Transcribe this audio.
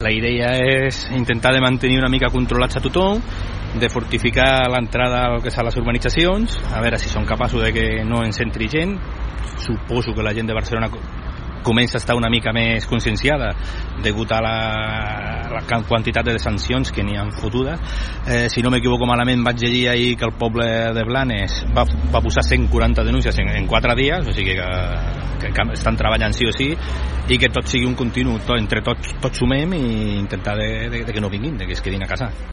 La idea és intentar de mantenir una mica controlats a tothom, de fortificar l'entrada al que són les urbanitzacions, a veure si són capaços de que no ens entri gent. Suposo que la gent de Barcelona comença a estar una mica més conscienciada degut a la quantitat de sancions que n'hi han fotudes. Si no m'equivoco malament, vaig llegir ahir que el poble de Blanes va posar 140 denúncies en 4 dies, o sigui que estan treballant sí o sí, i que tot sigui un continu, entre tots sumem i intentar de que no vinguin, de que es quedin a casa.